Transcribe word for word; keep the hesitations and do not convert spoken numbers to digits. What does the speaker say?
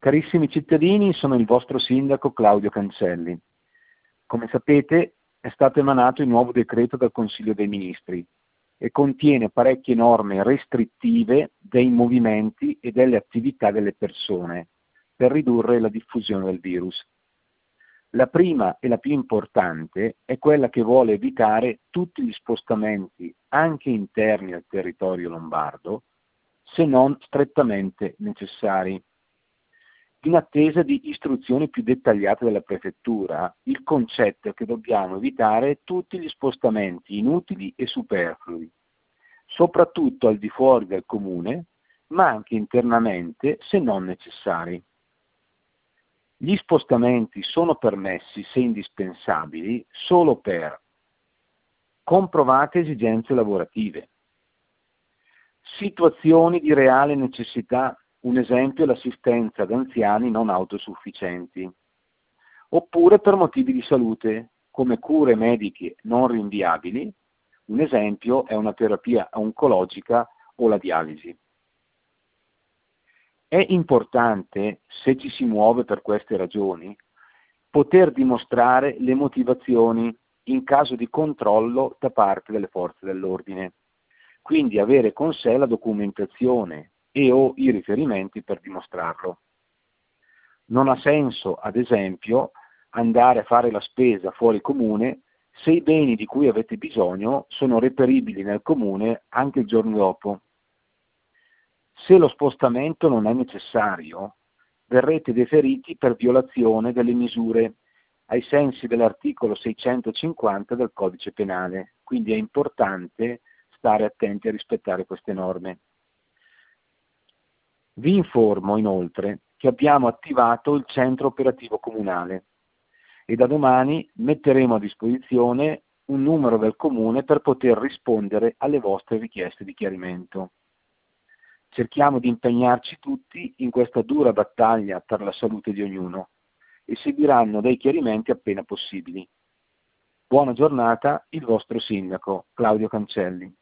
Carissimi cittadini, sono il vostro sindaco Claudio Cancelli. Come sapete è stato emanato il nuovo decreto dal Consiglio dei Ministri e contiene parecchie norme restrittive dei movimenti e delle attività delle persone per ridurre la diffusione del virus. La prima e la più importante è quella che vuole evitare tutti gli spostamenti anche interni al territorio lombardo, se non strettamente necessari. In attesa di istruzioni più dettagliate della prefettura, il concetto è che dobbiamo evitare tutti gli spostamenti inutili e superflui, soprattutto al di fuori del comune, ma anche internamente se non necessari. Gli spostamenti sono permessi, se indispensabili, solo per comprovate esigenze lavorative, situazioni di reale necessità. Un esempio è l'assistenza ad anziani non autosufficienti, oppure per motivi di salute, come cure mediche non rinviabili. Un esempio è una terapia oncologica o la dialisi. È importante, se ci si muove per queste ragioni, poter dimostrare le motivazioni in caso di controllo da parte delle forze dell'ordine, quindi avere con sé la documentazione e o i riferimenti per dimostrarlo. Non ha senso, ad esempio, andare a fare la spesa fuori comune se i beni di cui avete bisogno sono reperibili nel comune anche il giorno dopo. Se lo spostamento non è necessario, verrete deferiti per violazione delle misure ai sensi dell'articolo seicentocinquanta del Codice Penale, quindi è importante stare attenti a rispettare queste norme. Vi informo inoltre che abbiamo attivato il centro operativo comunale e da domani metteremo a disposizione un numero del comune per poter rispondere alle vostre richieste di chiarimento. Cerchiamo di impegnarci tutti in questa dura battaglia per la salute di ognuno e seguiranno dei chiarimenti appena possibili. Buona giornata, il vostro sindaco Claudio Cancelli.